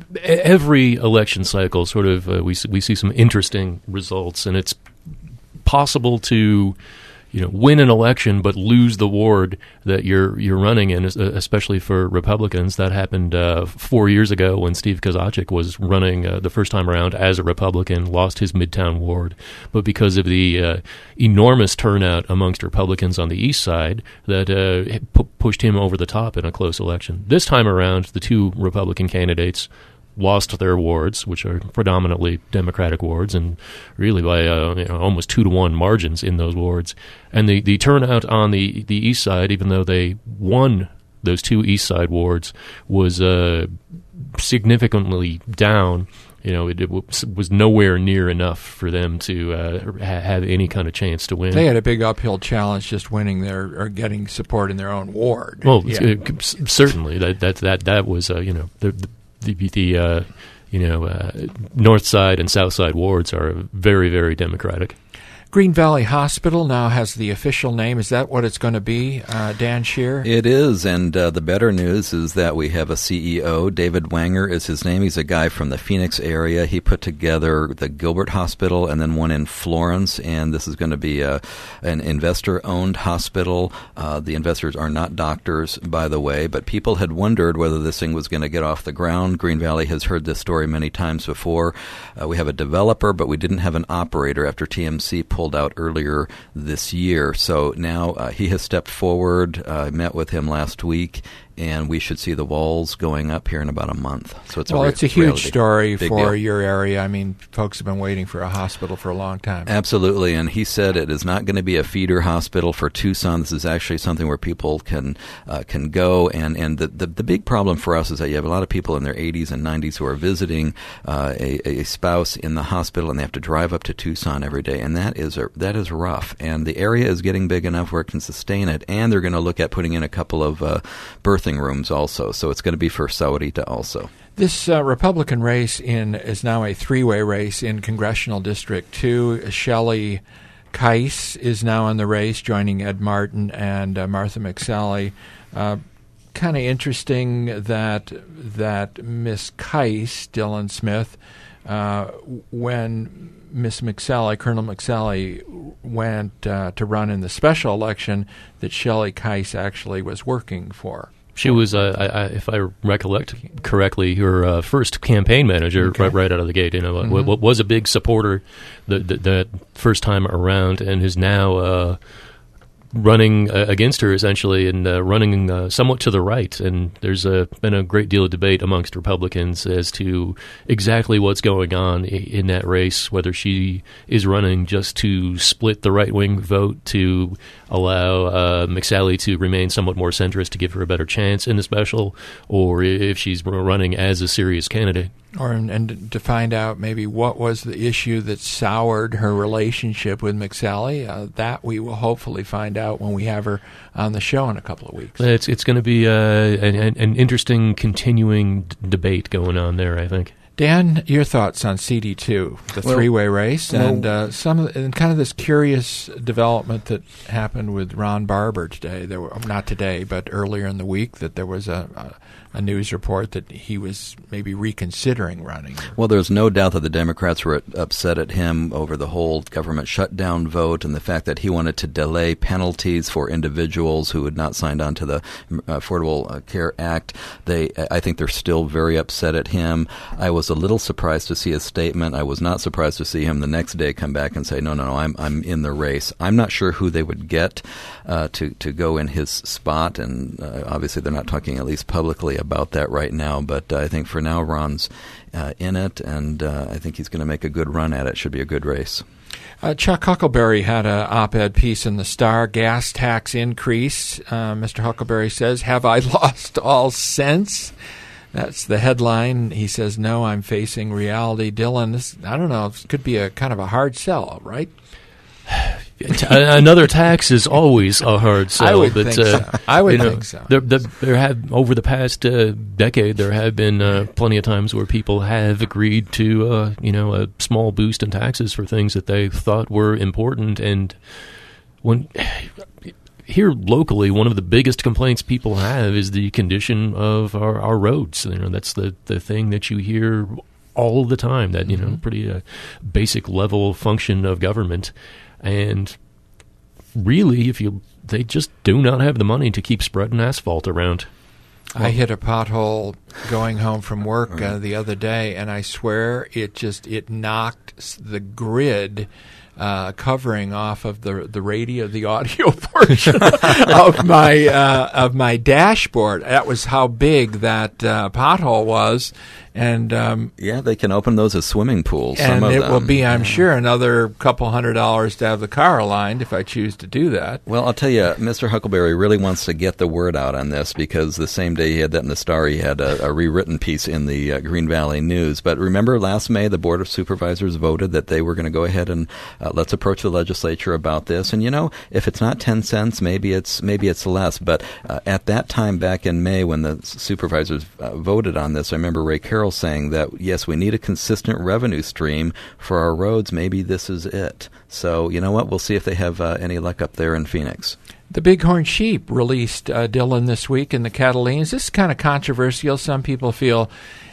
every election cycle sort of we see some interesting results, and it's possible to win an election but lose the ward that you're running in, especially for Republicans. That happened 4 years ago when Steve Kozachik was running the first time around as a Republican, lost his Midtown ward. But because of the enormous turnout amongst Republicans on the east side, that pushed him over the top in a close election. This time around, the 2 Republican candidates lost their wards, which are predominantly Democratic wards, and really by almost 2-to-1 margins in those wards. And the turnout on the east side, even though they won those 2 east side wards, was significantly down it was nowhere near enough for them to have any kind of chance to win. They had a big uphill challenge just winning or getting support in their own ward. Well, certainly that was the north side and south side wards are very, very Democratic. Green Valley Hospital now has the official name. Is that what it's going to be, Dan Scheer? It is, and the better news is that we have a CEO. David Wanger is his name. He's a guy from the Phoenix area. He put together the Gilbert Hospital and then one in Florence, and this is going to be an investor-owned hospital. The investors are not doctors, by the way, but people had wondered whether this thing was going to get off the ground. Green Valley has heard this story many times before. We have a developer, but we didn't have an operator after TMC pulled out earlier this year. So now he has stepped forward. I met with him last week, and we should see the walls going up here in about a month. So it's it's a huge story Big for deal. your area. I mean, folks have been waiting for a hospital for a long time. Absolutely, and he said it is not going to be a feeder hospital for Tucson. This is actually something where people can go, and the big problem for us is that you have a lot of people in their 80s and 90s who are visiting a spouse in the hospital, and they have to drive up to Tucson every day, and that is rough. And the area is getting big enough where it can sustain it, and they're going to look at putting in a couple of birthing rooms also, so it's going to be for Sahuarita also. This Republican race is now a three-way race in Congressional District 2. Shelley Keiss is now in the race, joining Ed Martin and Martha McSally. Kind of interesting that Miss Keiss, Dylan Smith, when Miss McSally, Colonel McSally, went to run in the special election, that Shelley Keiss actually was working for. She was, if I recollect correctly, her first campaign manager right out of the gate. Was a big supporter the first time around, and is now running against her essentially, and running somewhat to the right. And there's been a great deal of debate amongst Republicans as to exactly what's going on in that race, whether she is running just to split the right-wing vote to allow McSally to remain somewhat more centrist to give her a better chance in the special, or if she's running as a serious candidate. And to find out maybe what was the issue that soured her relationship with McSally, that we will hopefully find out when we have her on the show in a couple of weeks. It's going to be an interesting continuing debate going on there, I think. Dan, your thoughts on CD2, the three-way race, and kind of this curious development that happened with Ron Barber today. Not today, but earlier in the week, that there was a news report that he was maybe reconsidering running. Well, there's no doubt that the Democrats were upset at him over the whole government shutdown vote and the fact that he wanted to delay penalties for individuals who had not signed on to the Affordable Care Act. I think they're still very upset at him. I was a little surprised to see his statement. I was not surprised to see him the next day come back and say, no, I'm in the race. I'm not sure who they would get to go in his spot, and obviously they're not talking at least publicly about that right now, but I think for now Ron's in it, and I think he's going to make a good run at it. Should be a good race. Chuck Huckleberry had an op-ed piece in the Star, gas tax increase. Mr. Huckleberry says, "Have I lost all sense?" That's the headline. He says, "No, I'm facing reality." Dylan, I don't know, it could be a kind of a hard sell, right? Another tax is always a hard sell. I would think so. I would think so. There have, over the past decade, there have been plenty of times where people have agreed to a small boost in taxes for things that they thought were important. And when here locally, one of the biggest complaints people have is the condition of our roads. That's the thing that you hear all the time. That pretty basic level function of government. And really, they just do not have the money to keep spreading asphalt around. I hit a pothole going home from work the other day, and I swear it knocked the grid covering off of the radio, the audio portion of my dashboard. That was how big that pothole was. And they can open those as swimming pools. And some of it them. will be, I'm sure, another couple $100 to have the car aligned if I choose to do that. Well, I'll tell you, Mr. Huckleberry really wants to get the word out on this, because the same day he had that in the Star, he had a rewritten piece in the Green Valley News. But remember, last May, the Board of Supervisors voted that they were going to go ahead and let's approach the legislature about this. And if it's not 10 cents, maybe it's less. But at that time, back in May, when the supervisors voted on this, I remember Ray Carroll saying that, yes, we need a consistent revenue stream for our roads. Maybe this is it. So, you know what? We'll see if they have any luck up there in Phoenix. The Bighorn Sheep released, Dylan, this week in the Catalinas. This is kind of controversial. Some people feel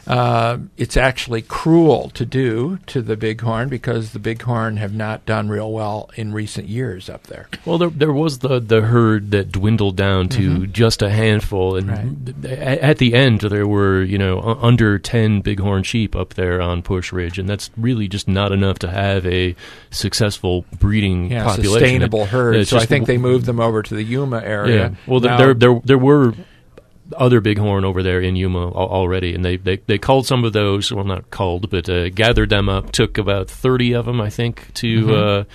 it's actually cruel to do to the bighorn, because the bighorn have not done real well in recent years up there. Well, there was the herd that dwindled down to just a handful, and at the end there were under 10 bighorn sheep up there on Push Ridge, and that's really just not enough to have a successful breeding population, sustainable herd. So I think they moved them over to the Yuma area. Yeah. Well, there were other bighorn over there in Yuma already, and they culled some of those. Well, not culled, but gathered them up. Took about 30 of them, I think, to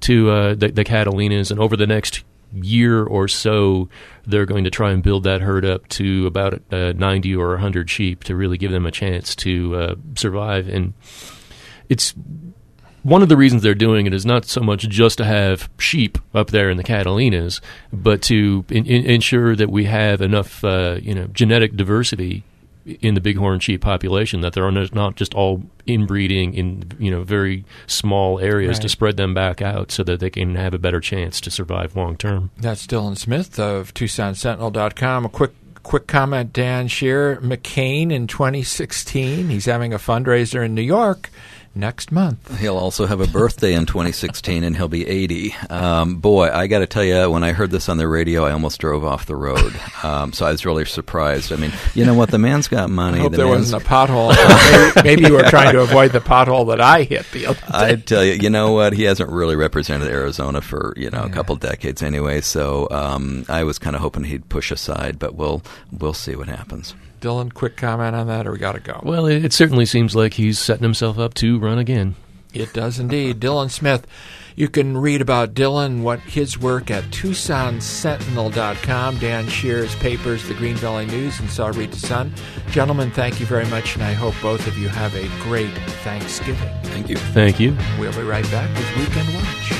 the Catalinas, and over the next year or so, they're going to try and build that herd up to about 90 or 100 sheep to really give them a chance to survive. And it's one of the reasons they're doing it is not so much just to have sheep up there in the Catalinas, but to ensure that we have enough, genetic diversity in the bighorn sheep population, that they're not just all inbreeding in very small areas, to spread them back out so that they can have a better chance to survive long term. That's Dylan Smith of TucsonSentinel.com. A quick comment, Dan Shear. McCain in 2016. He's having a fundraiser in New York next month. He'll also have a birthday in 2016, and he'll be 80. Boy, I got to tell you, when I heard this on the radio, I almost drove off the road. So I was really surprised. I mean, you know what? The man's got money. I hope there wasn't a pothole. Maybe you were trying to avoid the pothole that I hit the other day. I tell you, you know what? He hasn't really represented Arizona for a couple decades anyway. So I was kind of hoping he'd push aside, but we'll see what happens. Dylan, quick comment on that, or we got to go? Well, it certainly seems like he's setting himself up to run again. It does indeed. Dylan Smith. You can read about Dylan, his work at TucsonSentinel.com. Dan Shear's papers, the Green Valley News, and Saw Read the Sun. Gentlemen, thank you very much, and I hope both of you have a great Thanksgiving. Thank you. Thank you. We'll be right back with Weekend Watch.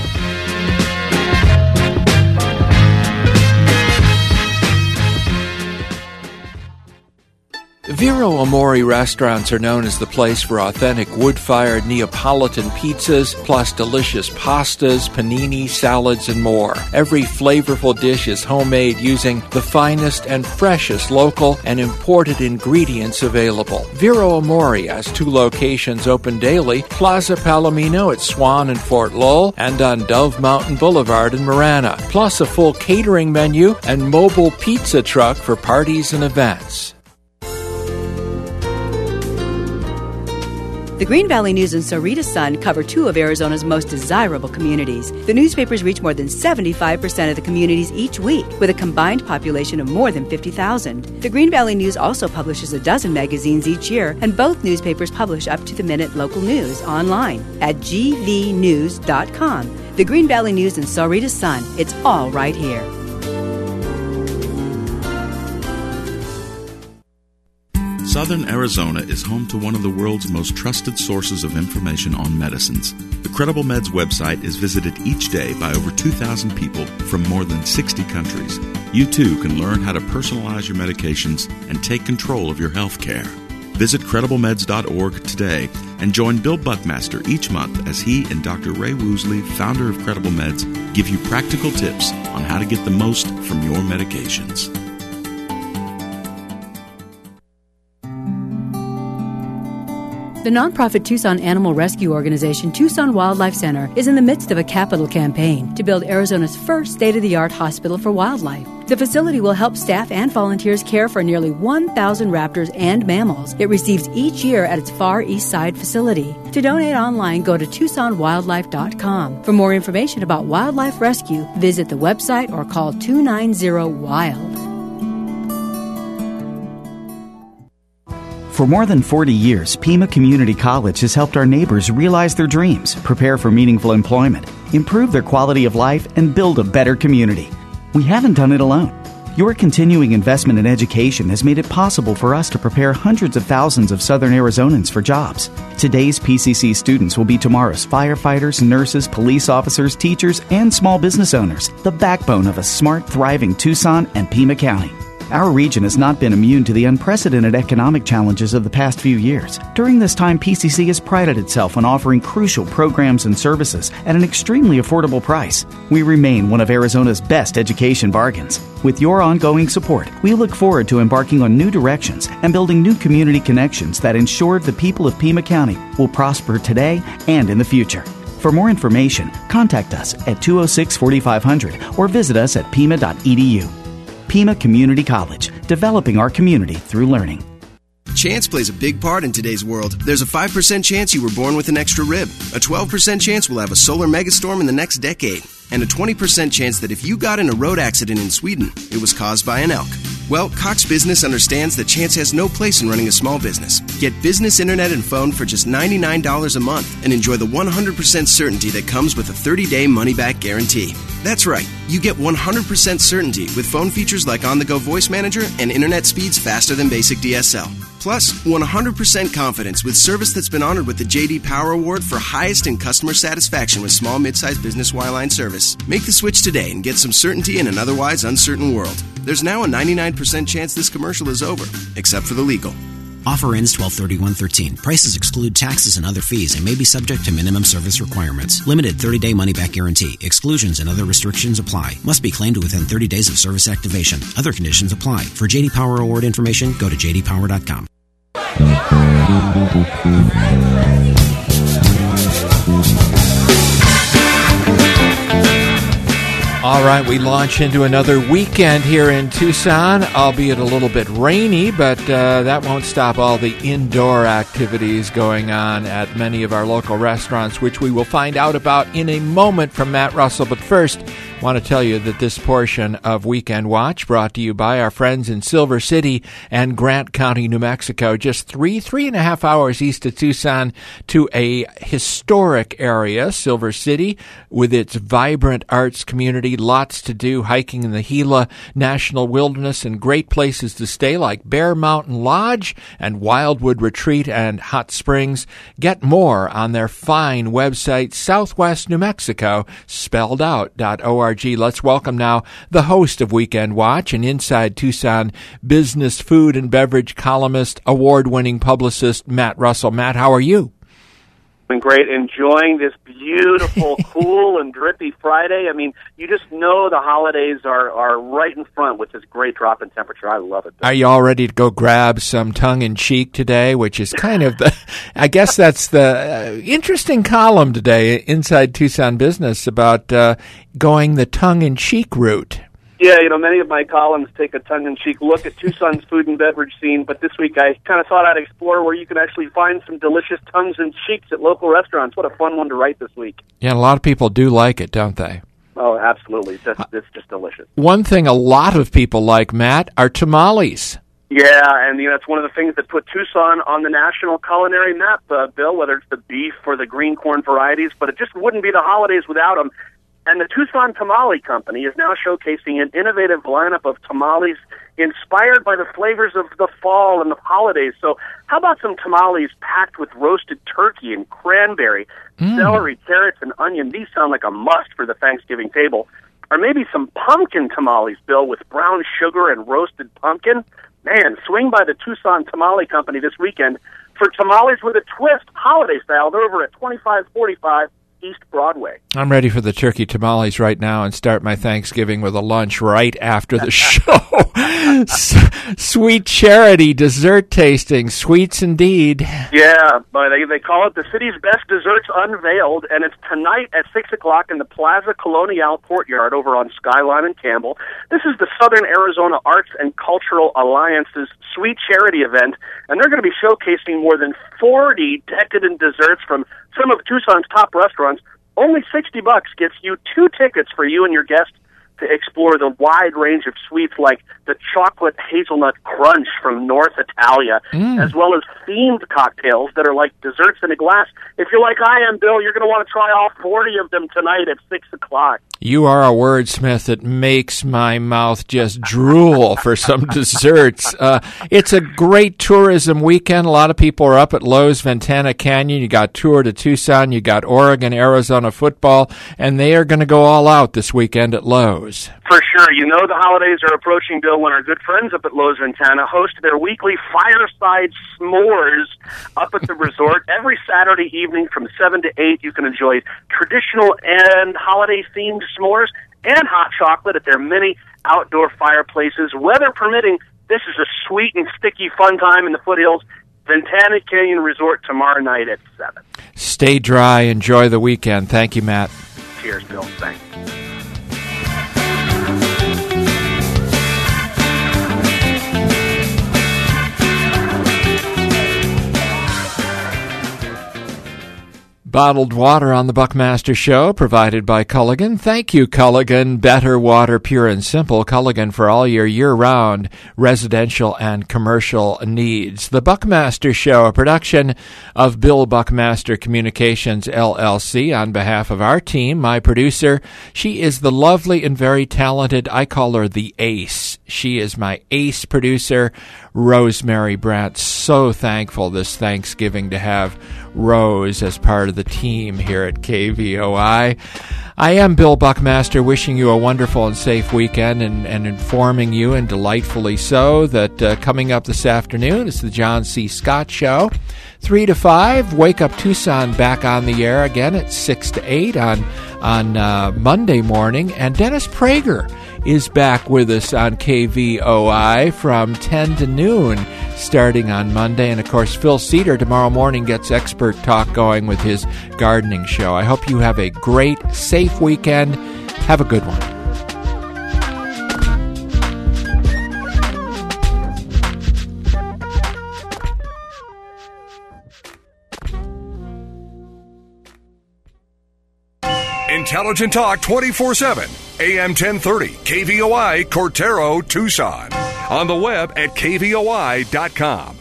Vero Amore restaurants are known as the place for authentic wood-fired Neapolitan pizzas, plus delicious pastas, panini, salads, and more. Every flavorful dish is homemade using the finest and freshest local and imported ingredients available. Vero Amore has 2 locations open daily, Plaza Palomino at Swan and Fort Lowell, and on Dove Mountain Boulevard in Marana, plus a full catering menu and mobile pizza truck for parties and events. The Green Valley News and Saw Read the Sun cover 2 of Arizona's most desirable communities. The newspapers reach more than 75% of the communities each week, with a combined population of more than 50,000. The Green Valley News also publishes a dozen magazines each year, and both newspapers publish up-to-the-minute local news online at gvnews.com. The Green Valley News and Saw Read the Sun. It's all right here. Southern Arizona is home to one of the world's most trusted sources of information on medicines. The Credible Meds website is visited each day by over 2,000 people from more than 60 countries. You too can learn how to personalize your medications and take control of your health care. Visit CredibleMeds.org today and join Bill Buckmaster each month as he and Dr. Ray Woosley, founder of Credible Meds, give you practical tips on how to get the most from your medications. The nonprofit Tucson Animal Rescue Organization, Tucson Wildlife Center, is in the midst of a capital campaign to build Arizona's first state-of-the-art hospital for wildlife. The facility will help staff and volunteers care for nearly 1,000 raptors and mammals it receives each year at its Far East Side facility. To donate online, go to TucsonWildlife.com. For more information about wildlife rescue, visit the website or call 290-WILD. For more than 40 years, Pima Community College has helped our neighbors realize their dreams, prepare for meaningful employment, improve their quality of life, and build a better community. We haven't done it alone. Your continuing investment in education has made it possible for us to prepare hundreds of thousands of Southern Arizonans for jobs. Today's PCC students will be tomorrow's firefighters, nurses, police officers, teachers, and small business owners, the backbone of a smart, thriving Tucson and Pima County. Our region has not been immune to the unprecedented economic challenges of the past few years. During this time, PCC has prided itself on offering crucial programs and services at an extremely affordable price. We remain one of Arizona's best education bargains. With your ongoing support, we look forward to embarking on new directions and building new community connections that ensure the people of Pima County will prosper today and in the future. For more information, contact us at 206-4500 or visit us at pima.edu. Pima Community College, developing our community through learning. Chance plays a big part in today's world. There's a 5% chance you were born with an extra rib, a 12% chance we'll have a solar megastorm in the next decade, and a 20% chance that if you got in a road accident in Sweden, it was caused by an elk. Well, Cox Business understands that chance has no place in running a small business. Get business internet and phone for just $99 a month and enjoy the 100% certainty that comes with a 30-day money-back guarantee. That's right, you get 100% certainty with phone features like on-the-go voice manager and internet speeds faster than basic DSL. Plus, 100% confidence with service that's been honored with the J.D. Power Award for highest in customer satisfaction with small, mid-sized business wireline service. Make the switch today and get some certainty in an otherwise uncertain world. There's now a 99% chance this commercial is over, except for the legal. Offer ends 12/31/13. Prices exclude taxes and other fees and may be subject to minimum service requirements. Limited 30-day money-back guarantee. Exclusions and other restrictions apply. Must be claimed within 30 days of service activation. Other conditions apply. For J.D. Power Award information, go to jdpower.com. All right, we launch into another weekend here in Tucson, albeit a little bit rainy, but that won't stop all the indoor activities going on at many of our local restaurants, which we will find out about in a moment from Matt Russell. But first, I want to tell you that this portion of Weekend Watch brought to you by our friends in Silver City and Grant County, New Mexico, just three and a half hours east of Tucson, to a historic area, Silver City, with its vibrant arts community, lots to do, hiking in the Gila National Wilderness, and great places to stay like Bear Mountain Lodge and Wildwood Retreat and Hot Springs. Get more on their fine website, Southwest New Mexico, spelled out.org. Let's welcome now the host of Weekend Watch and Inside Tucson business, food, and beverage columnist, award-winning publicist, Matt Russell. Matt, how are you? Been great, enjoying this beautiful, cool and drippy Friday. I mean, you just know the holidays are right in front with this great drop in temperature. I love it. Are you all ready to go grab some tongue-in-cheek today, which is kind of the, I guess that's the interesting column today, Inside Tucson Business, about going the tongue-in-cheek route. Yeah, many of my columns take a tongue-in-cheek look at Tucson's food and beverage scene, but this week I kind of thought I'd explore where you can actually find some delicious tongues-in-cheeks at local restaurants. What a fun one to write this week. Yeah, a lot of people do like it, don't they? Oh, absolutely. It's just delicious. One thing a lot of people like, Matt, are tamales. Yeah, and it's one of the things that put Tucson on the national culinary map, Bill, whether it's the beef or the green corn varieties, but it just wouldn't be the holidays without them. And the Tucson Tamale Company is now showcasing an innovative lineup of tamales inspired by the flavors of the fall and the holidays. So how about some tamales packed with roasted turkey and cranberry, celery, carrots, and onion? These sound like a must for the Thanksgiving table. Or maybe some pumpkin tamales, Bill, with brown sugar and roasted pumpkin. Man, swing by the Tucson Tamale Company this weekend for tamales with a twist, holiday style. They're over at 2545 East Broadway. I'm ready for the turkey tamales right now and start my Thanksgiving with a lunch right after the show. Sweet Charity dessert tasting. Sweets indeed. Yeah, but they call it the city's best desserts unveiled, and it's tonight at 6 o'clock in the Plaza Colonial Courtyard over on Skyline and Campbell. This is the Southern Arizona Arts and Cultural Alliance's Sweet Charity event, and they're going to be showcasing more than 40 decadent desserts from some of Tucson's top restaurants. Only $60 gets you 2 tickets for you and your guests to explore the wide range of sweets like the chocolate hazelnut crunch from North Italia, as well as themed cocktails that are like desserts in a glass. If you're like I am, Bill, you're going to want to try all 40 of them tonight at 6 o'clock. You are a wordsmith that makes my mouth just drool for some desserts. It's a great tourism weekend. A lot of people are up at Lowe's Ventana Canyon. You got Tour de Tucson. You got Oregon, Arizona football, and they are going to go all out this weekend at Lowe's. For sure. You know the holidays are approaching, Bill, when our good friends up at Lowe's Ventana host their weekly fireside s'mores up at the resort. Every Saturday evening from 7 to 8, you can enjoy traditional and holiday-themed s'mores and hot chocolate at their many outdoor fireplaces. Weather permitting, this is a sweet and sticky fun time in the foothills. Ventana Canyon Resort tomorrow night at 7. Stay dry. Enjoy the weekend. Thank you, Matt. Cheers, Bill. Thanks. Bottled water on the Buckmaster Show, provided by Culligan. Thank you, Culligan. Better water, pure and simple. Culligan for all your year-round residential and commercial needs. The Buckmaster Show, a production of Bill Buckmaster Communications, LLC. On behalf of our team, my producer, she is the lovely and very talented, I call her the Ace. She is my ace producer, Rosemary Brandt. So thankful this Thanksgiving to have Rose as part of the team here at KVOI. I am Bill Buckmaster, wishing you a wonderful and safe weekend and informing you, and delightfully so, that coming up this afternoon is the John C. Scott Show. 3 to 5, Wake Up Tucson back on the air again at 6 to 8 on Monday morning. And Dennis Prager is back with us on KVOI from 10 to noon starting on Monday. And, of course, Phil Cedar tomorrow morning gets Expert Talk going with his gardening show. I hope you have a great, safe weekend. Have a good one. Intelligent Talk 24/7. AM 1030, KVOI, Cortero, Tucson. On the web at kvoi.com.